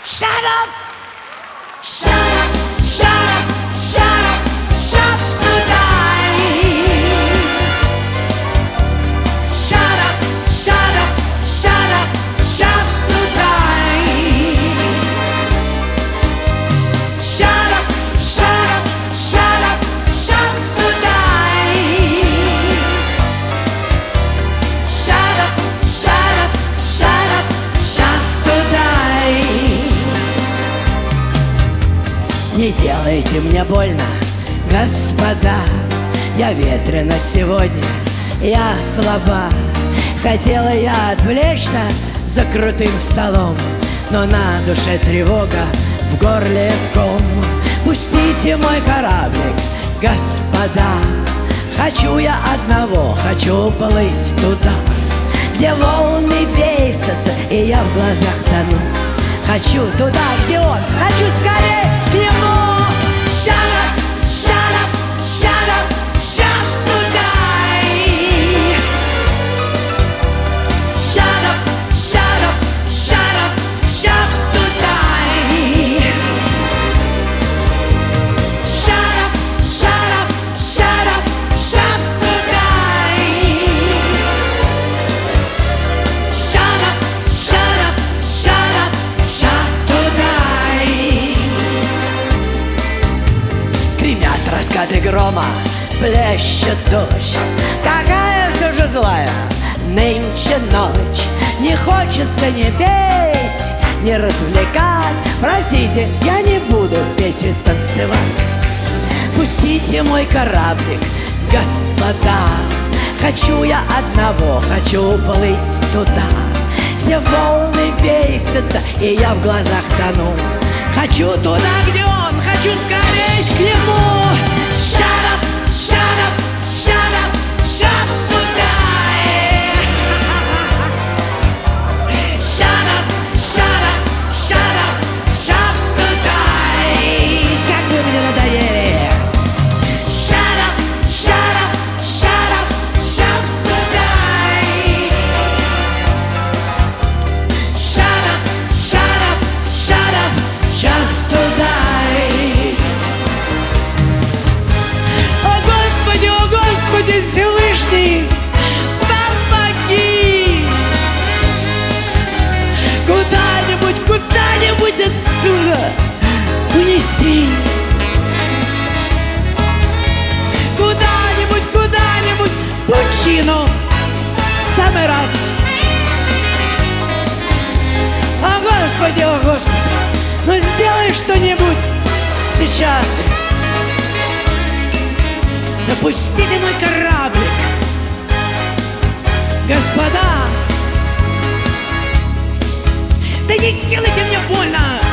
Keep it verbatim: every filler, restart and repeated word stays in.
Shut up! Shut up! Shut up! Shut up! Shut to die! Shut up! Shut up! Shut up! Shut to die! Shut up! Shut up! Shut up! Shut to die! Shut up! Shut up! Shut up! Shut to die! Не делайте мне больно, господа. Я ветрена сегодня, я слаба. Хотела я отвлечься за крутым столом, но на душе тревога, в горле ком. Пустите мой кораблик, господа. Хочу я одного, хочу плыть туда, где волны бесятся, и я в глазах тону. Хочу туда, где он, хочу скорее к нему. Shut up, shut up, shut up, shut to die. Shut up, shut up, shut up, shut to die. Shut up, shut up, shut up, shut to die. Shut up, shut up, shut up, shut to die. Гремят раскаты грома, плещет дождь. Какая все же злая нынче ночь. Не хочется ни петь, ни развлекать. Простите, я не буду петь и танцевать. Пустите мой кораблик, господа. Хочу я одного, хочу плыть туда, где волны бесятся, и я в глазах тону. Хочу туда, где он, хочу скорей к нему. Shut up, shut up, shut up, shut to die. Shut up, shut up, shut up, shut to die. Как вы мне надоели. Shut up, shut up, shut up, shut to die. Shut up, shut up, shut up, shut to die. О Господи, о Господи Всевышний, помоги! Куда-нибудь, куда-нибудь отсюда унеси. Куда-нибудь, куда-нибудь пучину в самый раз. О Господи, о Господи, ну сделай что-нибудь сейчас. Допустите мой кораблик, господа. Да не делайте мне больно.